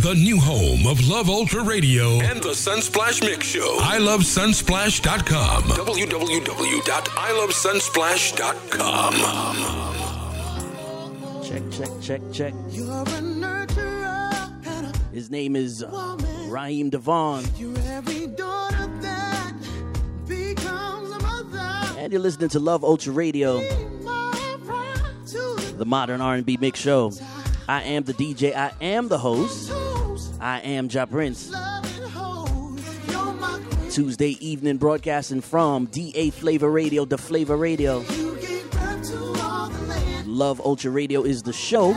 the new home of Love Ultra Radio and the Sunsplash Mix Show. ilovesunsplash.com. www.ilovesunsplash.com. Check. His name is Raheem DeVaughn. And you're listening to Love Ultra Radio, the modern R&B mix show. I am the DJ. I am the host. I am Ja Prince. Tuesday evening broadcasting from DA Flavor Radio, the Flavor Radio. Love Ultra Radio is the show.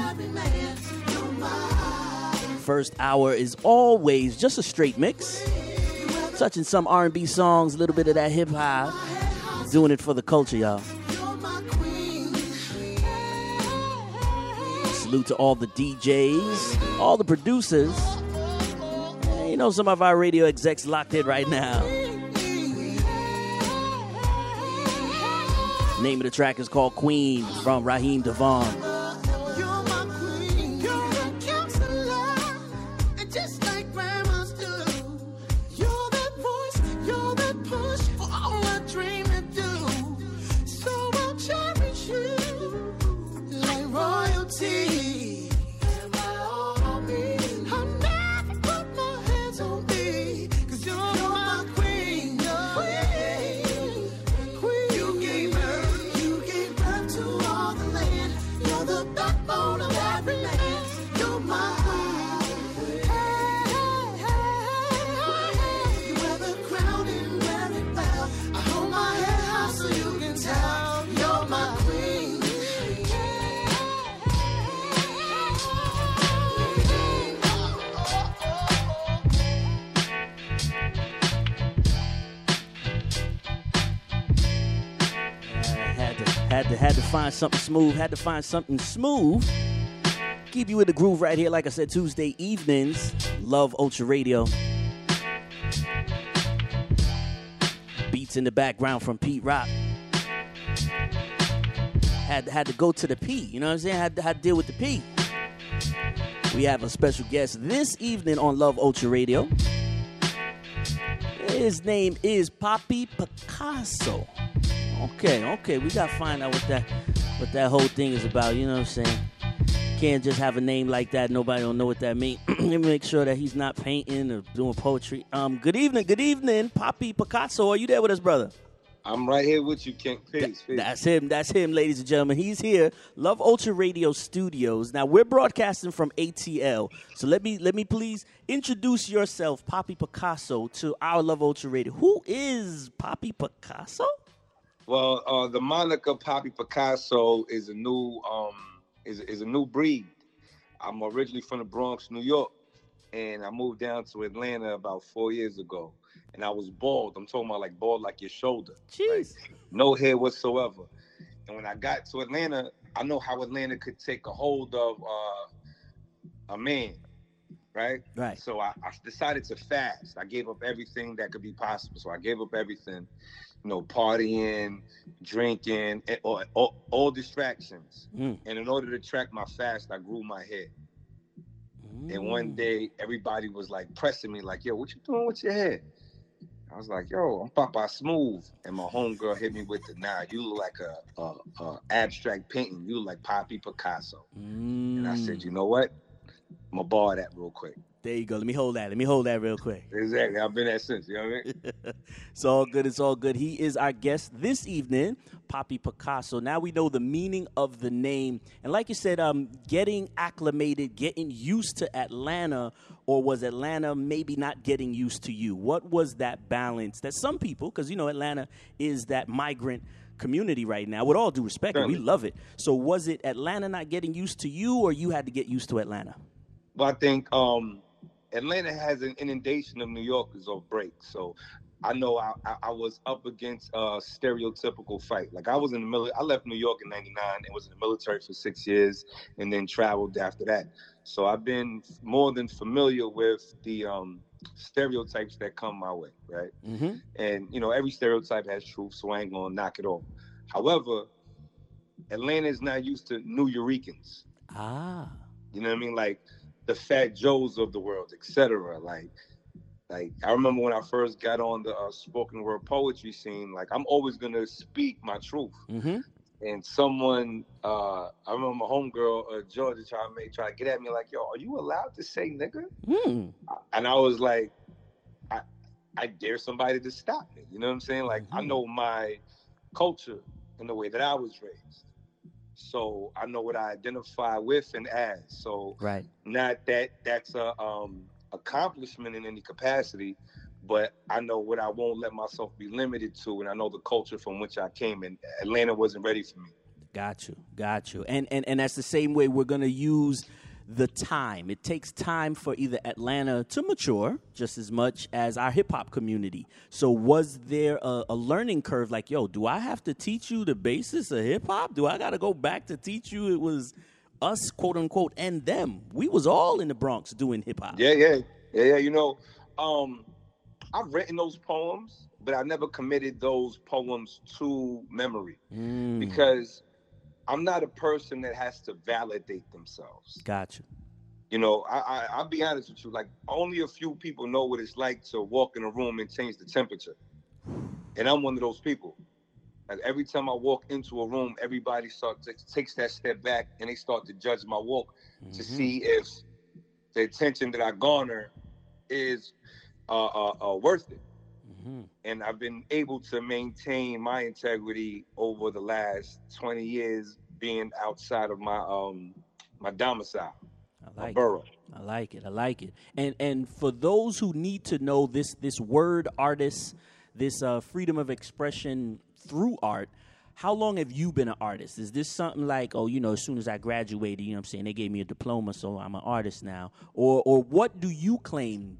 First hour is always just a straight mix. Touching some R&B songs, a little bit of that hip hop. Doing it for the culture, y'all. Salute to all the DJs, all the producers. And you know, some of our radio execs locked in right now. Name of the track is called Queen from Raheem DeVaughn. Had to find something smooth. Keep you in the groove right here, like I said, Tuesday evenings, Love Ultra Radio. Beats in the background from Pete Rock. Had to go to the P, you know what I'm saying? Had to deal with the P. We have a special guest this evening on Love Ultra Radio. His name is Papi Picasso. Okay, we gotta find out what that whole thing is about, you know what I'm saying? Can't just have a name like that, nobody don't know what that means. Let me make sure that he's not painting or doing poetry. Good evening, Papi Picasso, are you there with us, brother? I'm right here with you, King. Peace. That's him, ladies and gentlemen. He's here, Love Ultra Radio Studios. Now, we're broadcasting from ATL, so let me please introduce yourself, Papi Picasso, to our Love Ultra Radio. Who is Papi Picasso? Well, the moniker Papi Picasso is a new is a new breed. I'm originally from the Bronx, New York, and I moved down to Atlanta about 4 years ago. And I was bald. I'm talking about like bald like your shoulder. Jeez. Right? No hair whatsoever. And when I got to Atlanta, I know how Atlanta could take a hold of a man, right? Right. So I decided to fast. I gave up everything that could be possible. So I gave up everything. You know, partying, drinking, all distractions. And in order to track my fast, I grew my hair. And one day, everybody was like pressing me, like, "Yo, what you doing with your hair?" I was like, "Yo, I'm Papa Smooth." And my homegirl hit me with the, "Nah, you look like a abstract painting. You look like Papi Picasso." And I said, "You know what? I'm gonna borrow that real quick." There you go. Let me hold that real quick. Exactly. I've been there since. You know what I mean? It's all good. He is our guest this evening, Papi Picasso. Now we know the meaning of the name. And like you said, getting acclimated, getting used to Atlanta, or was Atlanta maybe not getting used to you? What was that balance that some people, because, you know, Atlanta is that migrant community right now, with all due respect, and we love it. So was it Atlanta not getting used to you, or you had to get used to Atlanta? Well, I think Atlanta has an inundation of New Yorkers off break. So I know I was up against a stereotypical fight. Like I was in the military. I left New York in '99 and was in the military for 6 years and then traveled after that. So I've been more than familiar with the stereotypes that come my way, right? Mm-hmm. And, you know, every stereotype has truth, so I ain't going to knock it off. However, Atlanta is not used to New Yorkers. Ah. You know what I mean? Like, the Fat Joes of the world, etc. Like I remember when I first got on the spoken word poetry scene. Like I'm always gonna speak my truth. Mm-hmm. And someone, I remember my homegirl, Georgia, try to get at me like, yo, are you allowed to say nigga? Mm. And I was like, I dare somebody to stop me. You know what I'm saying? Like, I know my culture and the way that I was raised. So I know what I identify with and as. So Right. not that that's a accomplishment in any capacity, but I know what I won't let myself be limited to, and I know the culture from which I came, and Atlanta wasn't ready for me. Got you. And that's the same way we're going to use the time. It takes time for either Atlanta to mature just as much as our hip-hop community. So was there a learning curve like, yo, do I have to teach you the basis of hip-hop? Do I got to go back to teach you it was us, quote-unquote, and them? We was all in the Bronx doing hip-hop. Yeah. You know, I've written those poems, but I never committed those poems to memory because I'm not a person that has to validate themselves. Gotcha. You know, I'll be honest with you. Like, only a few people know what it's like to walk in a room and change the temperature. And I'm one of those people. Like, every time I walk into a room, everybody takes that step back and they start to judge my walk to see if the attention that I garner is worth it. And I've been able to maintain my integrity over the last 20 years being outside of my domicile, my borough. I like it. And for those who need to know this word artist, this freedom of expression through art, how long have you been an artist? Is this something like, oh, you know, as soon as I graduated, you know what I'm saying, they gave me a diploma, so I'm an artist now? Or what do you claim?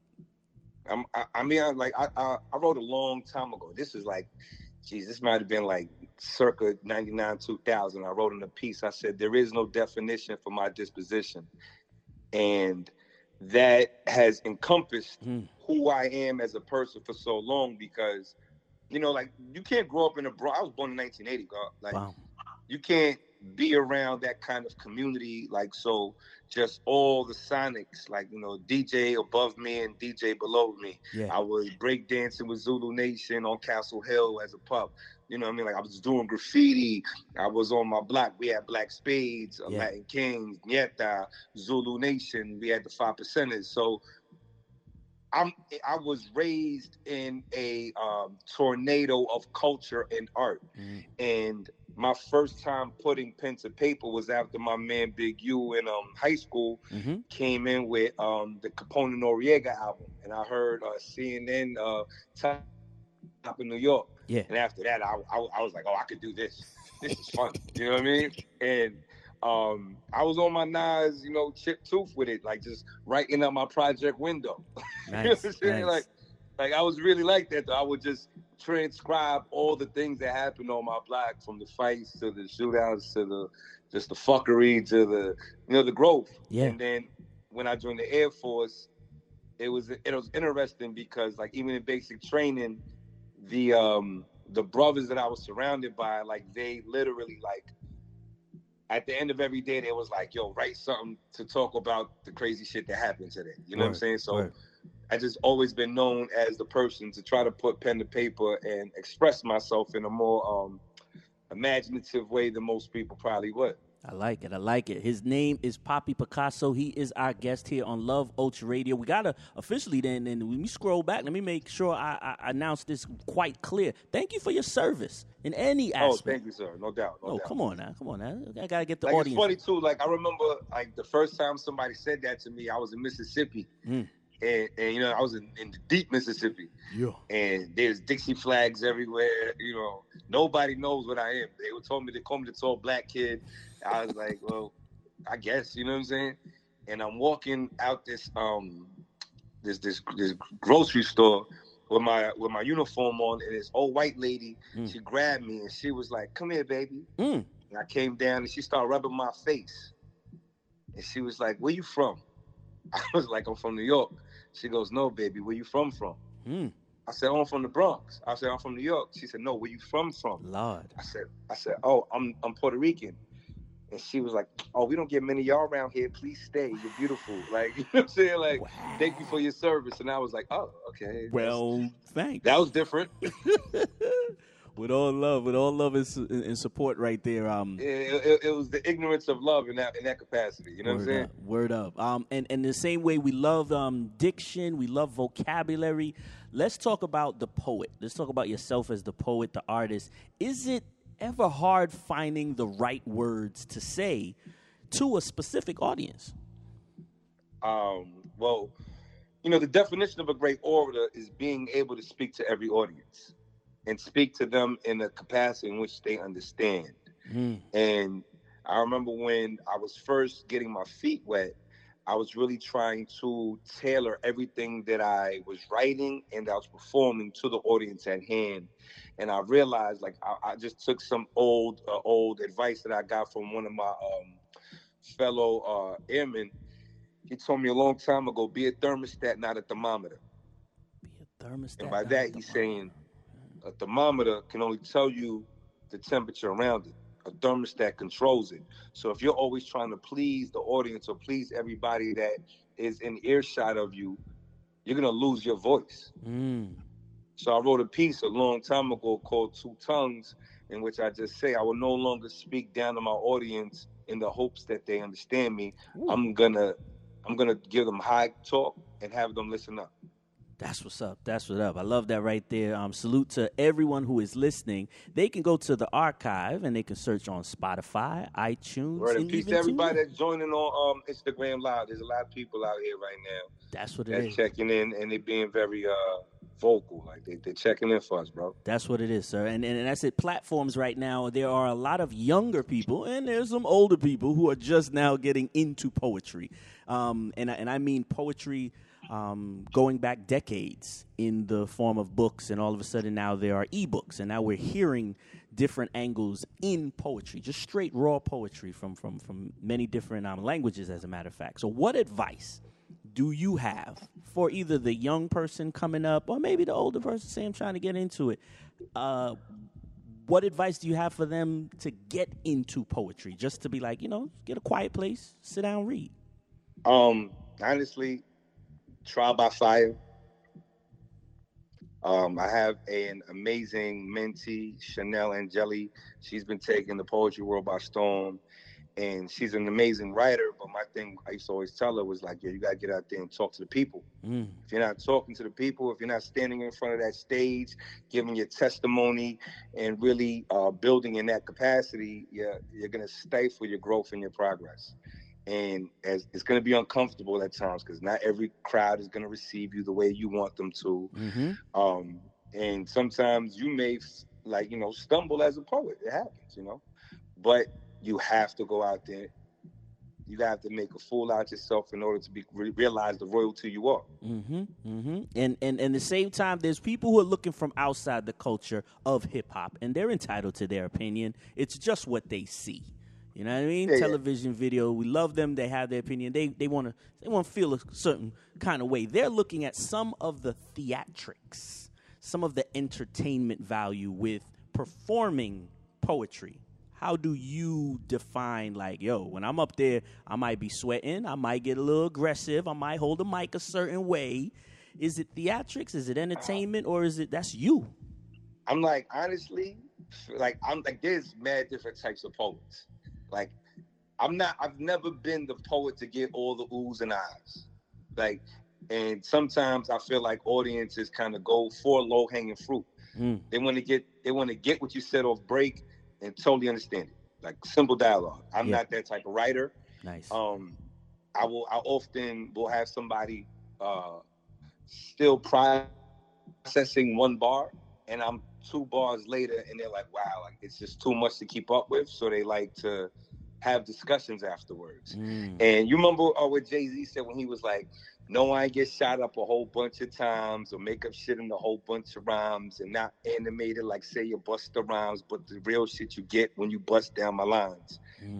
I wrote a long time ago. This is like, geez, this might have been like circa 99, 2000. I wrote in a piece, I said, there is no definition for my disposition. And that has encompassed who I am as a person for so long because, you know, like, you can't grow up in I was born in 1980, God. Like, wow. You can't be around that kind of community, like, so just all the sonics, like, you know, DJ above me and DJ below me. Yeah. I was breakdancing with Zulu Nation on Castle Hill as a pup. You know what I mean? Like, I was doing graffiti. I was on my block. We had Black Spades, Latin Kings, Nieta, Zulu Nation. We had the 5%ers. So I was raised in a tornado of culture and art. And my first time putting pen to paper was after my man Big U in high school came in with the Capone Noriega album. And I heard CNN Top in New York. Yeah. And after that, I was like, oh, I could do this. This is fun. You know what I mean? And I was on my Nas, you know, chip tooth with it, like just writing up my project window. Nice, you know what I'm saying? Nice. Like I was really like that, though. I would just transcribe all the things that happened on my block, from the fights to the shootouts to the fuckery to the, you know, the growth. Yeah. And then when I joined the Air Force, it was interesting because, like, even in basic training, the brothers that I was surrounded by, like, they literally, like, at the end of every day, they was like, yo, write something to talk about the crazy shit that happened today. You know what I'm saying? So I just always been known as the person to try to put pen to paper and express myself in a more imaginative way than most people probably would. I like it. His name is Poppy Picasso. He is our guest here on Love Ultra Radio. We got to officially then when we scroll back, let me make sure I announce this quite clear. Thank you for your service in any aspect. Oh, thank you, sir. No doubt. No doubt. Come on now. I got to get the like, audience. It's funny, too. Like, I remember, like, the first time somebody said that to me, I was in Mississippi. And you know, I was in the deep Mississippi. Yeah. And there's Dixie flags everywhere. You know, nobody knows what I am. They call me the tall black kid. I was like, well, I guess, you know what I'm saying? And I'm walking out this grocery store with my uniform on, and this old white lady, she grabbed me and she was like, come here, baby. And I came down and she started rubbing my face. And she was like, where you from? I was like, I'm from New York. She goes, no, baby, where you from? I said, oh, I'm from the Bronx. I said, I'm from New York. She said, no, where you from? Lord. I said, oh, I'm Puerto Rican. And she was like, "Oh, we don't get many of y'all around here. Please stay. You're beautiful." Like, you know what I'm saying? Like, thank you for your service. And I was like, "Oh, okay." Well, thanks. That was different. With all love and support right there. It was the ignorance of love in that capacity. You know what I'm saying? Word up. And the same way we love diction, we love vocabulary. Let's talk about the poet. Let's talk about yourself as the poet, the artist. Is it ever hard finding the right words to say to a specific audience? Well, the definition of a great orator is being able to speak to every audience and speak to them in a capacity in which they understand. And I remember when I was first getting my feet wet, I was really trying to tailor everything that I was writing and I was performing to the audience at hand. And I realized, like, I just took some old advice that I got from one of my fellow airmen. He told me a long time ago, be a thermostat, not a thermometer. Be a thermostat. And by that, he's saying a thermometer can only tell you the temperature around it. A thermostat controls it. So if you're always trying to please the audience or please everybody that is in earshot of you, you're going to lose your voice. So I wrote a piece a long time ago called Two Tongues, in which I just say I will no longer speak down to my audience in the hopes that they understand me. I'm gonna give them high talk and have them listen up. That's what's up. That's what's up. I love that right there. Salute to everyone who is listening. They can go to the archive and they can search on Spotify, iTunes. Right. And peace to everybody that's joining on Instagram Live. There's a lot of people out here right now. That's what it is. Checking in and they being very vocal. Like they're checking in for us, bro. That's what it is, sir. And that's it. Platforms right now, there are a lot of younger people and there's some older people who are just now getting into poetry. And I mean poetry going back decades in the form of books, and all of a sudden now there are ebooks, and now we're hearing different angles in poetry, just straight raw poetry from many different languages, as a matter of fact. So what advice do you have for either the young person coming up or maybe the older person saying I'm trying to get into it? What advice do you have for them to get into poetry, just to be like, get a quiet place, sit down, read? Honestly, trial by fire. I have an amazing mentee, Chanel Angeli. She's been taking the poetry world by storm, and she's an amazing writer. But my thing I used to always tell her was like, you got to get out there and talk to the people. If you're not talking to the people, if you're not standing in front of that stage, giving your testimony and really building in that capacity, you're going to stifle your growth and your progress. And as it's going to be uncomfortable at times because not every crowd is going to receive you the way you want them to. And sometimes you may stumble as a poet. It happens, but you have to go out there. You have to make a fool out yourself in order to realize the royalty you are. And at the same time, there's people who are looking from outside the culture of hip hop, and they're entitled to their opinion. It's just what they see. You know what I mean? Television, video, we love them. They have their opinion. They want to feel a certain kind of way. They're looking at some of the theatrics, some of the entertainment value with performing poetry. How do you define, when I'm up there, I might be sweating, I might get a little aggressive, I might hold the mic a certain way. Is it theatrics? Is it entertainment? Or is it that's you? I'm like, honestly, there's mad different types of poets. I've never been the poet to get all the oohs and ahs. And sometimes I feel like audiences kind of go for low-hanging fruit. They want to get what you said off break and totally understand it. Like simple dialogue. I'm not that type of writer. Nice. I often will have somebody still processing one bar, and I'm 2 bars later, and they're like, wow, it's just too much to keep up with. So they like to have discussions afterwards. And you remember what Jay-Z said when he was like, no, I ain't get shot up a whole bunch of times or make up shit in a whole bunch of rhymes and not animated like say you bust the rhymes, but the real shit you get when you bust down my lines.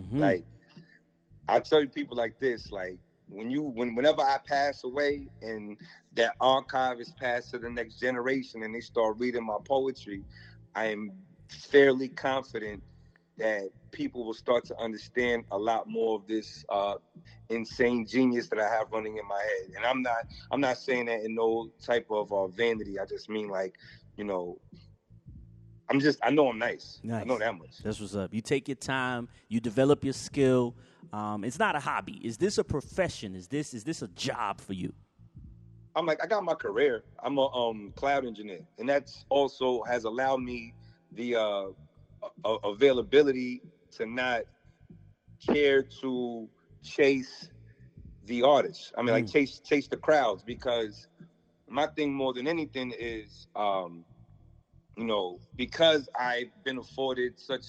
I tell you people like this, whenever I pass away and that archive is passed to the next generation and they start reading my poetry, I am fairly confident that people will start to understand a lot more of this insane genius that I have running in my head. And I'm not saying that in no type of vanity. I just mean like, you know, I know I'm nice. I know that much. That's what's up. You take your time, you develop your skill. It's not a hobby. Is this a profession? Is this a job for you? I'm like, I got my career. I'm a cloud engineer, and that's also has allowed me the availability to not care to chase the artists. I mean, like chase the crowds, because my thing more than anything is, you know, because I've been afforded such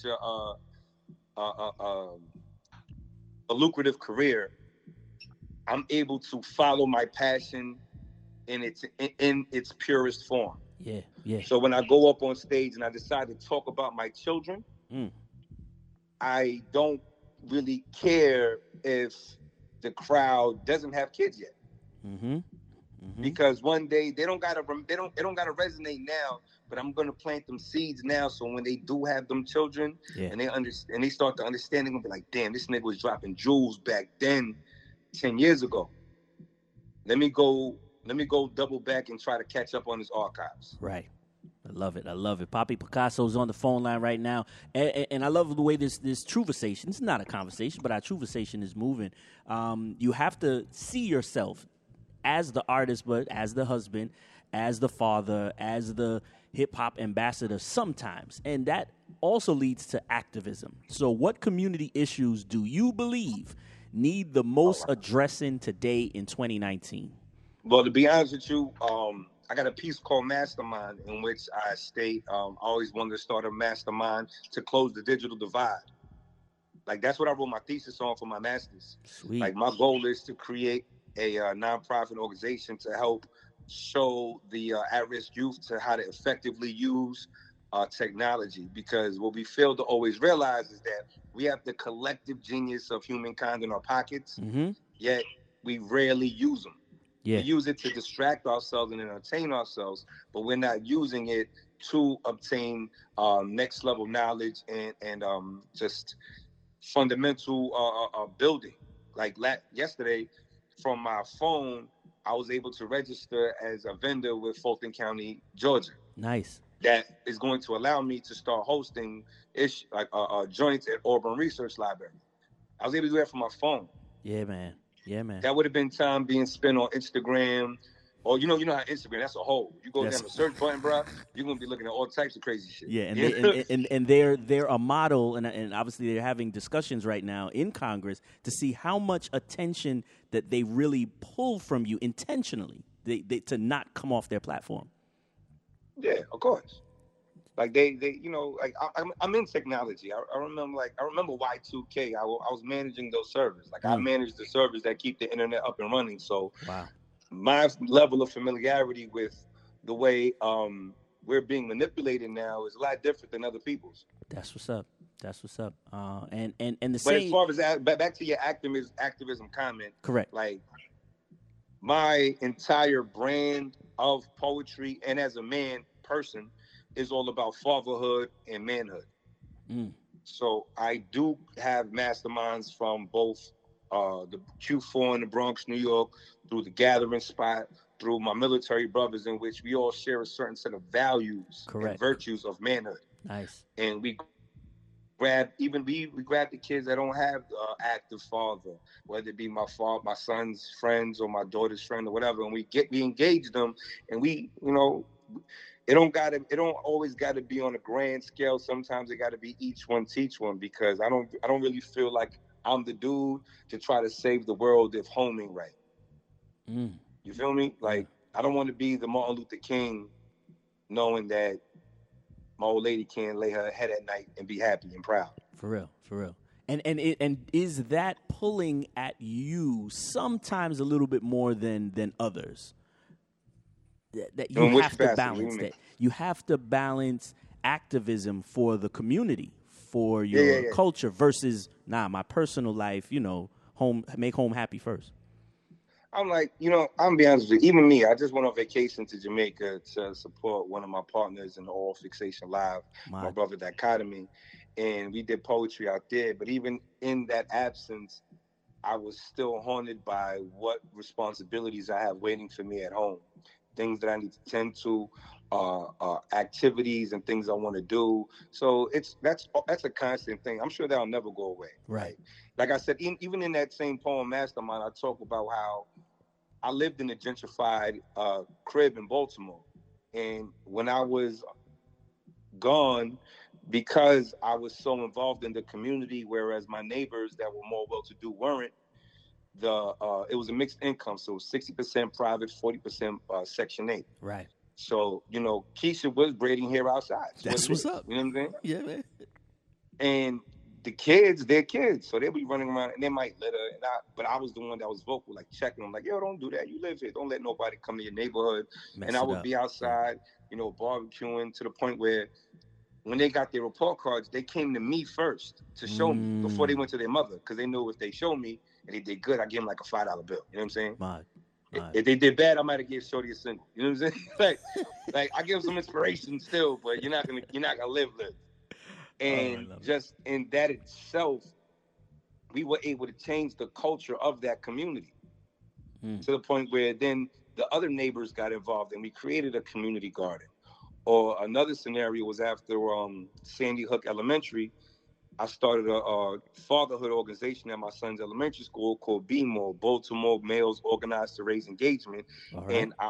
a lucrative career, I'm able to follow my passion in its purest form. Yeah, yeah. So when I go up on stage and I decide to talk about my children, I don't really care if the crowd doesn't have kids yet. Because one day it don't gotta resonate now, but I'm gonna plant them seeds now. So when they do have them children, and they start to understand, they're gonna be like, damn, this nigga was dropping jewels back then, 10 years ago. Let me go double back and try to catch up on his archives. Right. I love it. I love it. Papi Picasso's on the phone line right now. And I love the way this Truvasation, it's not a conversation, but our Truvasation is moving. You have to see yourself as the artist, but as the husband, as the father, as the hip-hop ambassador sometimes. And that also leads to activism. So what community issues do you believe need the most addressing today in 2019? Well, to be honest with you, I got a piece called Mastermind, in which I state I always wanted to start a mastermind to close the digital divide. Like, that's what I wrote my thesis on for my master's. Sweet. Like, my goal is to create a nonprofit organization to help show the at-risk youth to how to effectively use technology. Because what we fail to always realize is that we have the collective genius of humankind in our pockets, yet we rarely use them. Yeah. We use it to distract ourselves and entertain ourselves, but we're not using it to obtain next level knowledge and just fundamental building. Like yesterday, from my phone, I was able to register as a vendor with Fulton County, Georgia. Nice. That is going to allow me to start hosting joints at Auburn Research Library. I was able to do that from my phone. Yeah, man. Yeah, man. That would have been time being spent on Instagram, or you know how Instagram, that's a hole. You go down the search button, bro, you're gonna be looking at all types of crazy shit. Yeah, and they're a model, and obviously they're having discussions right now in Congress to see how much attention that they really pull from you intentionally, they to not come off their platform. Yeah, of course. Like they you know, like I'm in technology. I remember Y2K. I was managing those servers. Like I managed the servers that keep the internet up and running. So my level of familiarity with the way we're being manipulated now is a lot different than other people's. That's what's up. That's what's up. And the but same. But as far as back to your activism comment, correct. Like my entire brand of poetry and as a person is all about fatherhood and manhood. So I do have masterminds from both the Q4 in the Bronx, New York, through the Gathering Spot, through my military brothers, in which we all share a certain set of values and virtues of manhood. Nice. And we grab the kids that don't have active father, whether it be my son's friends or my daughter's friend or whatever, and we engage them, and we, you know, it don't always gotta be on a grand scale. Sometimes it gotta be each one teach one, because I don't really feel like I'm the dude to try to save the world if home ain't right. You feel me? Like, I don't want to be the Martin Luther King knowing that my old lady can't lay her head at night and be happy and proud. For real. And is that pulling at you sometimes a little bit more than others? That you have to balance that. You have to balance activism for the community, for your culture, versus my personal life, you know, make home happy first. I'm like, you know, I'm gonna be honest with you. Even me, I just went on vacation to Jamaica to support one of my partners in the All Fixation Live, my brother Dichotomy. and we did poetry out there. But even in that absence, I was still haunted by what responsibilities I have waiting for me at home, things that I need to tend to, activities and things I want to do. So that's a constant thing. I'm sure that'll never go away. Right. Like I said, even in that same poem, Mastermind, I talk about how I lived in a gentrified crib in Baltimore, and when I was gone, because I was so involved in the community, whereas my neighbors that were more well-to-do weren't. It was a mixed income, so 60% private, 40% Section 8. Right. So Keisha was braiding hair outside. That's what's up. You know what I'm saying? Yeah, man. And the kids, they're kids, so they'll be running around and they might litter. But I was the one that was vocal, like checking them, like, yo, don't do that. You live here. Don't let nobody come to your neighborhood. And I would be outside, barbecuing, to the point where when they got their report cards, they came to me first to show me before they went to their mother, because they knew if they showed me and they did good, I give them like a $5 bill. You know what I'm saying? If they did bad, I might have given Shorty a single. You know what I'm saying? like I give them some inspiration still, but you're not gonna live. And just in that itself, we were able to change the culture of that community to the point where then the other neighbors got involved and we created a community garden. Or another scenario was after Sandy Hook Elementary, I started a fatherhood organization at my son's elementary school called BMO, Baltimore Males Organized to Raise Engagement. Right. And I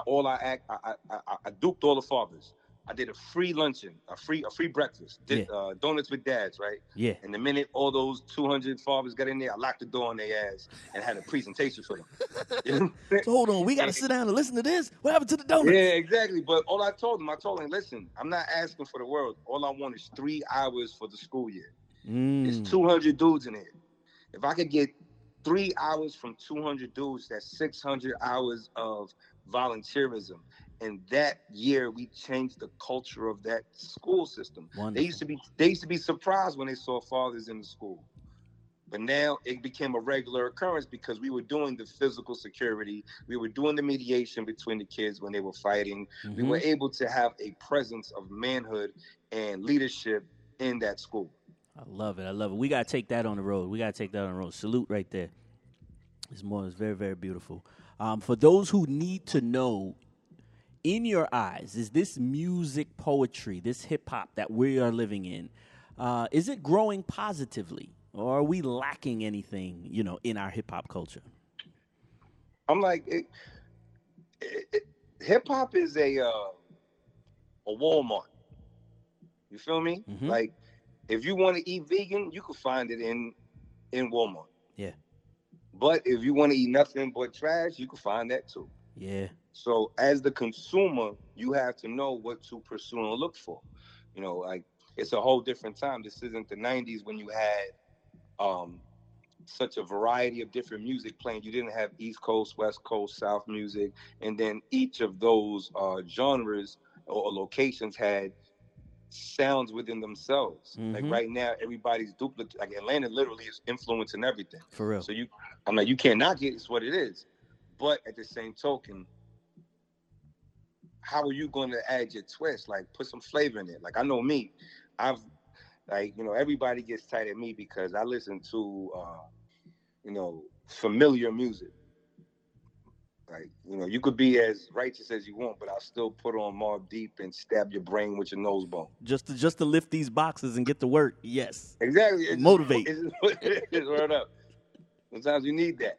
duped all the fathers. I did a free luncheon, a free breakfast, did donuts with dads, right? Yeah. And the minute all those 200 fathers got in there, I locked the door on their ass and had a presentation for them. You know? So hold on, we got to sit down and listen to this? What happened to the donuts? Yeah, exactly. But I told them, listen, I'm not asking for the world. All I want is 3 hours for the school year. There's 200 dudes in here. If I could get 3 hours from 200 dudes, that's 600 hours of volunteerism. And that year, we changed the culture of that school system. Wonderful. They used to be surprised when they saw fathers in the school. But now it became a regular occurrence because we were doing the physical security. We were doing the mediation between the kids when they were fighting. We were able to have a presence of manhood and leadership in that school. I love it. We got to take that on the road. Salute right there. It's very, very beautiful. For those who need to know, in your eyes, is this music, poetry, this hip-hop that we are living in, is it growing positively? Or are we lacking anything, in our hip-hop culture? I'm like, hip-hop is a Walmart. You feel me? Mm-hmm. Like, if you want to eat vegan, you can find it in Walmart. Yeah. But if you want to eat nothing but trash, you can find that too. Yeah. So as the consumer, you have to know what to pursue and look for. Like, it's a whole different time. This isn't the 90s when you had such a variety of different music playing. You didn't have East Coast, West Coast, South music. And then each of those genres or locations had sounds within themselves. Like right now, everybody's duplicate. Like Atlanta literally is influencing everything. For real. So I'm like, you can't knock it. It's what it is. But at the same token, how are you going to add your twist? Like, put some flavor in it. Like, I know me. Everybody gets tight at me because I listen to, familiar music. Like, you could be as righteous as you want, but I'll still put on Mobb Deep and stab your brain with your nose bone. Just to lift these boxes and get to work. Yes. Exactly. Motivate. It's word up. Sometimes you need that.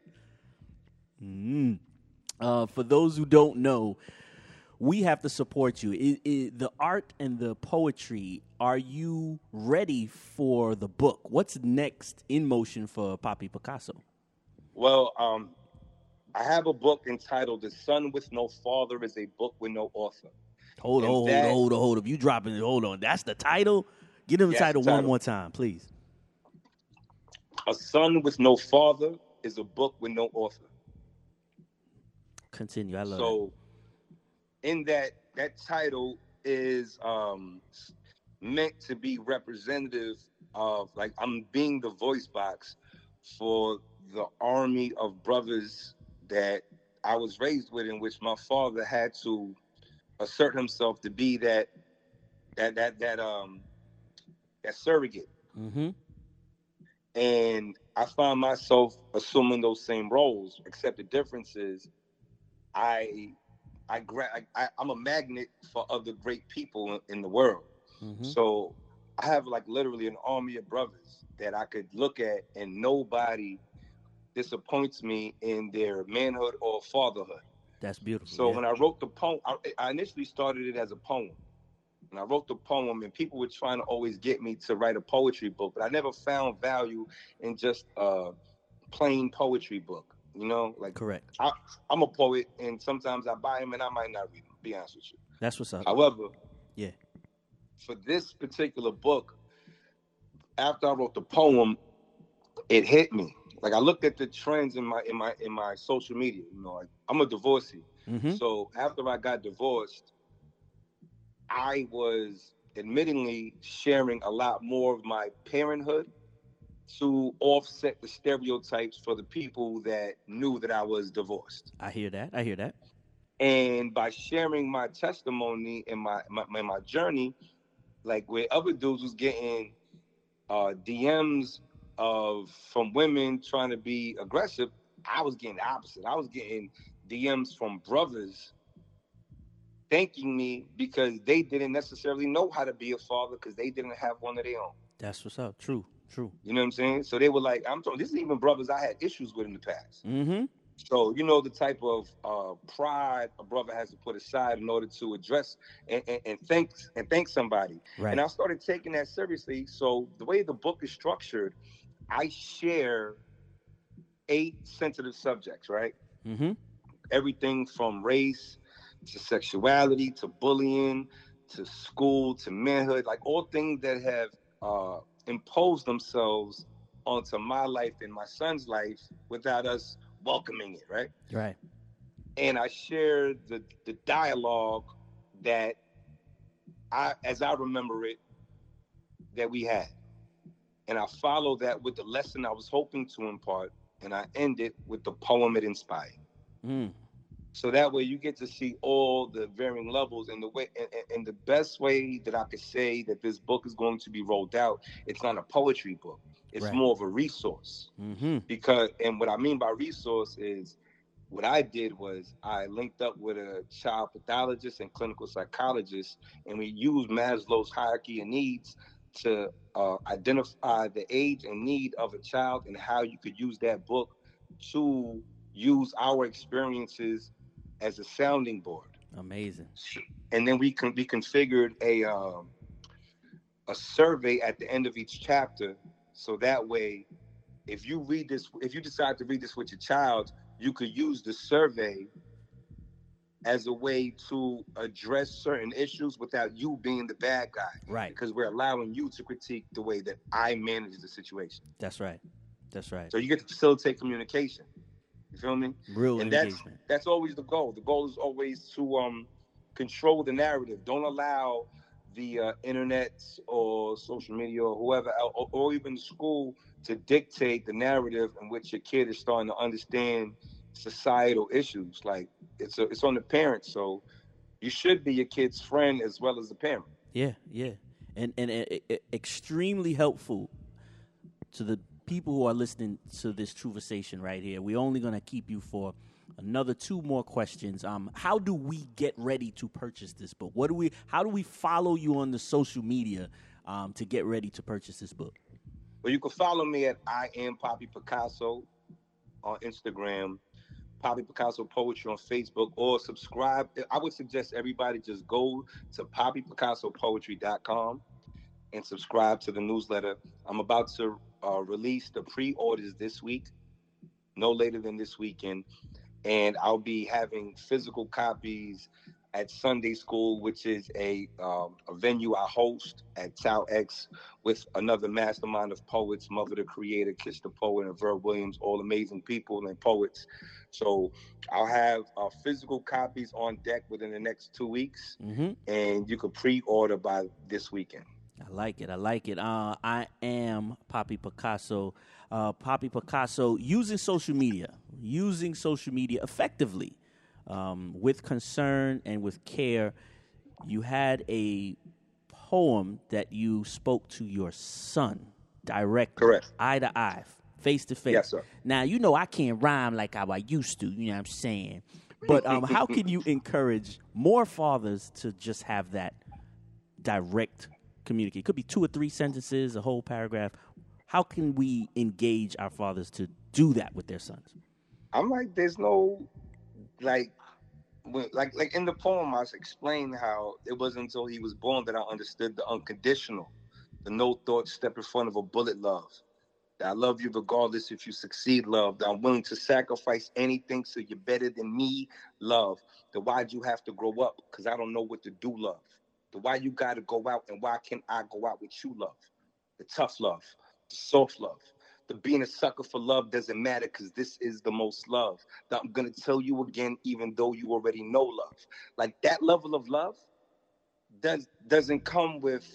For those who don't know, we have to support you. The art and the poetry, are you ready for the book? What's next in motion for Papi Picasso? Well, I have a book entitled The Son with No Father is a Book with No Author. Hold on. You dropping it. Hold on. That's the title? Give them the title one more time, please. A Son with No Father is a Book with No Author. Continue. I love it. So, in that title is meant to be representative of, like, I'm being the voice box for the army of brothers that I was raised with, in which my father had to assert himself to be that surrogate Mm-hmm. And I find myself assuming those same roles, except the difference is I'm a magnet for other great people in the world. Mm-hmm. So I have like literally an army of brothers that I could look at, and nobody disappoints me in their manhood or fatherhood. That's beautiful. So Yeah. when I wrote the poem, I initially started it as a poem. And I wrote the poem, and people were trying to always get me to write a poetry book, but I never found value in just a plain poetry book. You know, like Correct. I'm a poet, and sometimes I buy them and I might not read them. Be honest with you. That's what's up. However, Yeah. for this particular book, after I wrote the poem, it hit me. Like I looked at the trends in my social media. You know, like I'm a divorcee, Mm-hmm. so after I got divorced, I was admittingly sharing a lot more of my parenthood to offset the stereotypes for the people that knew that I was divorced. I hear that. I hear that. And by sharing my testimony and my journey, like where other dudes was getting DMs of from women trying to be aggressive, I was getting the opposite. I was getting DMs from brothers thanking me because they didn't necessarily know how to be a father because they didn't have one of their own. That's what's up. True. True. You know what I'm saying? So they were like, I'm talking, this is even brothers I had issues with in the past. Mm-hmm. So, you know, the type of pride a brother has to put aside in order to address and thank somebody. Right. And I started taking that seriously. So the way the book is structured, I share 8 sensitive subjects, right? Mm-hmm. Everything from race to sexuality to bullying to school to manhood, like all things that have imposed themselves onto my life and my son's life without us welcoming it, right? Right. And I share the dialogue that as I remember it, that we had. And I follow that with the lesson I was hoping to impart, and I end it with the poem it inspired. Mm. So that way you get to see all the varying levels and the way and the best way that I could say that this book is going to be rolled out, it's not a poetry book. It's Right. more of a resource. Mm-hmm. Because and what I mean by resource is what I did was I linked up with a child pathologist and clinical psychologist, and we used Maslow's hierarchy of needs to identify the age and need of a child and how you could use that book to use our experiences as a sounding board. Amazing. And then we configured a survey at the end of each chapter, so that way, if you decide to read this with your child, you could use the survey as a way to address certain issues without you being the bad guy. Right. Because we're allowing you to critique the way that I manage the situation. That's right. That's right. So you get to facilitate communication. You feel me? Real And engagement. that's always the goal. The goal is always to control the narrative. Don't allow the internet or social media or whoever, or even school, to dictate the narrative in which your kid is starting to understand societal issues. Like it's on the parents. So you should be your kid's friend as well as the parent. Yeah, yeah, and extremely helpful to the people who are listening to this Truversation right here. We're only gonna keep you for another 2 more questions. How do we get ready to purchase this book? How do we follow you on the social media to get ready to purchase this book? Well, you can follow me at I Am Poppy Picasso on Instagram, Poppy Picasso Poetry on Facebook, or subscribe. I would suggest everybody just go to poppypicassopoetry.com and subscribe to the newsletter. I'm about to release the pre-orders this week, no later than this weekend. And I'll be having physical copies at Sunday School, which is a venue I host at Tau X with another mastermind of poets, Mother the Creator, Kiss the Poet, and Verb Williams, all amazing people and poets. So I'll have physical copies on deck within the next 2 weeks, and you can pre-order by this weekend. I like it. I like it. I am Poppy Picasso. Poppy Picasso using social media effectively, with concern and with care. You had a poem that you spoke to your son. direct, Correct. eye to eye, face to face. Yes, sir. Now, you know I can't rhyme like how I used to, you know what I'm saying? But how can you encourage more fathers to just have that direct communicate? It could be 2 or 3 sentences, a whole paragraph. How can we engage our fathers to do that with their sons? I'm like, there's no, like in the poem, I was explaining how it wasn't until he was born that I understood the unconditional, the no thought step in front of a bullet love. That I love you regardless if you succeed, love. That I'm willing to sacrifice anything so you're better than me, love. That why'd you have to grow up? Because I don't know what to do, love. The why you got to go out and why can't I go out with you, love. The tough love, the soft love. The being a sucker for love doesn't matter because this is the most love. That I'm going to tell you again, even though you already know love. Like that level of love doesn't come with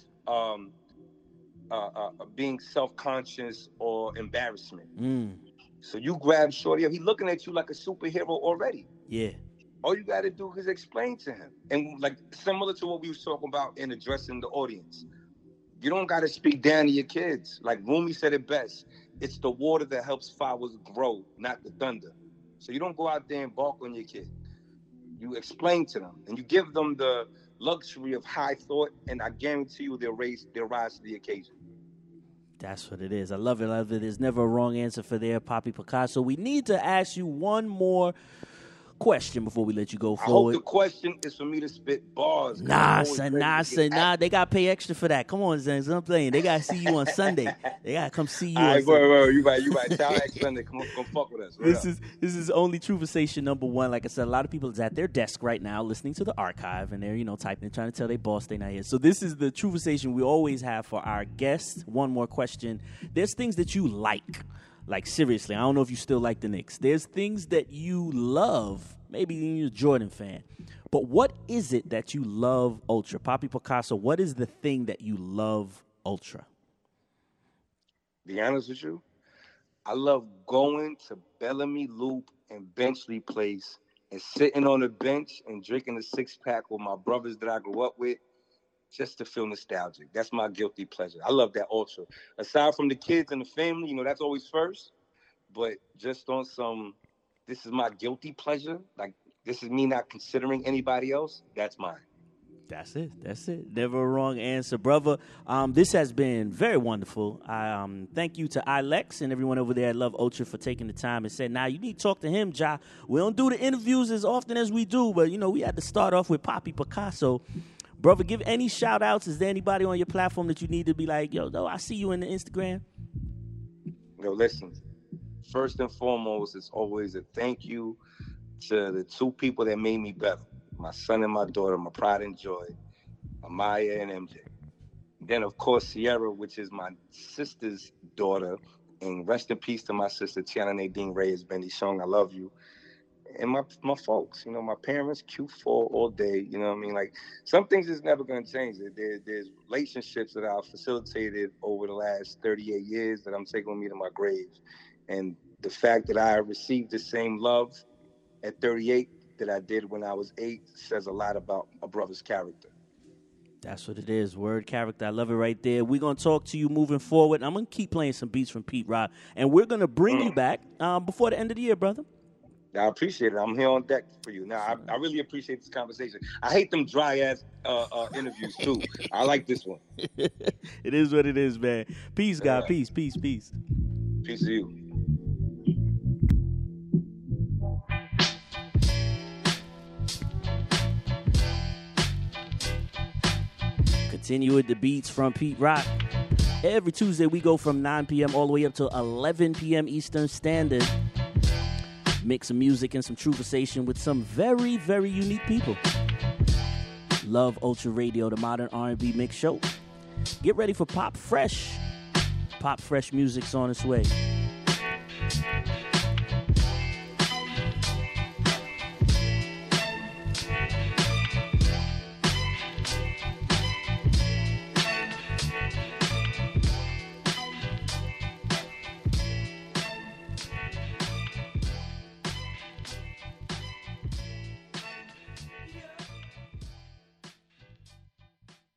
being self-conscious or embarrassment. So you grab shorty, he looking at you like a superhero already. Yeah. All you got to do is explain to him. And like similar to what we was talking about in addressing the audience. You don't got to speak down to your kids. Like Rumi said it best. It's the water that helps flowers grow, not the thunder. So you don't go out there and bark on your kid. You explain to them and you give them the luxury of high thought, and I guarantee you they'll rise to the occasion. That's what it is. I love it. I love it. There's never a wrong answer for there, Poppy Picasso. We need to ask you one more question before we let you go forward. I hope the question is for me to spit bars. Nah. They got to pay extra for that. Come on, Zen. I'm playing. They got to see you on Sunday. They got to come see you on Sunday. Bro, you right. Tell next Sunday. Come fuck with us. This is only Truversation number 1. Like I said, a lot of people is at their desk right now listening to the archive, and they're, typing and trying to tell their boss they're not here. So this is the Truversation we always have for our guests. One more question. There's things that you like. Like, seriously, I don't know if you still like the Knicks. There's things that you love. Maybe you're a Jordan fan. But what is it that you love ultra? Poppy Picasso, what is the thing that you love ultra? Be honest with you, I love going to Bellamy Loop and Benchley Place and sitting on the bench and drinking a 6-pack with my brothers that I grew up with just to feel nostalgic. That's my guilty pleasure. I love that ultra. Aside from the kids and the family, that's always first. But just on some, this is my guilty pleasure. Like, this is me not considering anybody else. That's mine. That's it. Never a wrong answer, brother. This has been very wonderful. I thank you to Ilex and everyone over there at Love Ultra for taking the time and said, now you need to talk to him, Ja. We don't do the interviews as often as we do, but, we had to start off with Poppy Picasso. Brother, give any shout-outs. Is there anybody on your platform that you need to be like, yo, I see you in the Instagram? Yo, listen. First and foremost, it's always a thank you to the 2 people that made me better. My son and my daughter, my pride and joy, Amaya and MJ. Then, of course, Sierra, which is my sister's daughter. And rest in peace to my sister, Tiana Nadine Reyes, Benny Shong. I love you. And my folks, my parents, Q4 all day, Like, some things is never going to change. There's relationships that I've facilitated over the last 38 years that I'm taking with me to my grave. And the fact that I received the same love at 38 that I did when I was 8 says a lot about a brother's character. That's what it is. Word character. I love it right there. We're going to talk to you moving forward. I'm going to keep playing some beats from Pete Rock. And we're going to bring you back before the end of the year, brother. I appreciate it. I'm here on deck for you. Now, I really appreciate this conversation. I hate them dry-ass interviews, too. I like this one. It is what it is, man. Peace, God. Peace. Peace to you. Continue with the beats from Pete Rock. Every Tuesday, we go from 9 p.m. all the way up to 11 p.m. Eastern Standard. Mix some music and some Truversation with some very, very unique people. Love Ultra Radio, the modern R&B mix show. Get ready for Pop Fresh. Pop Fresh music's on its way.